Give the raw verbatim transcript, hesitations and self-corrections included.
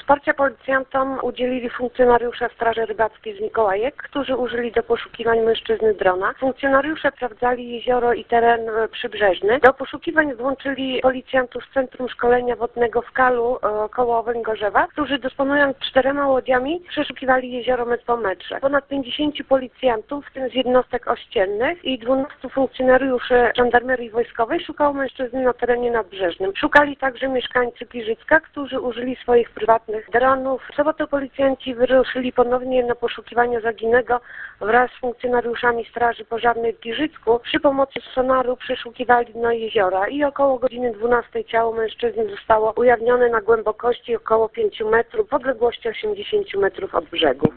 Wsparcia policjantom udzielili funkcjonariusze Straży Rybackiej z Mikołajek, którzy użyli do poszukiwań mężczyzny drona. Funkcjonariusze sprawdzali jezioro i teren przybrzeżny. Do poszukiwań włączyli policjantów z Centrum Szkolenia Wodnego w Kalu koło Węgorzewa, którzy dysponując czterema łodziami przeszukiwali jezioro metr po metrze. Ponad pięćdziesięciu policjantów, w tym z jednostek ościennych i dwunastu funkcjonariuszy żandarmerii wojskowej szukało mężczyzny na terenie nadbrzeżnym. Szukali także mieszkańcy Giżycka, którzy użyli swoich prywatnych dronów. W sobotę policjanci wyruszyli ponownie na poszukiwania zaginionego wraz z funkcjonariuszami Straży Pożarnej w Giżycku. Przy pomocy sonaru przeszukiwali dno jeziora i około godziny dwunastej ciało mężczyzny zostało ujawnione na głębokości około pięciu metrów w odległości osiemdziesięciu metrów od brzegu.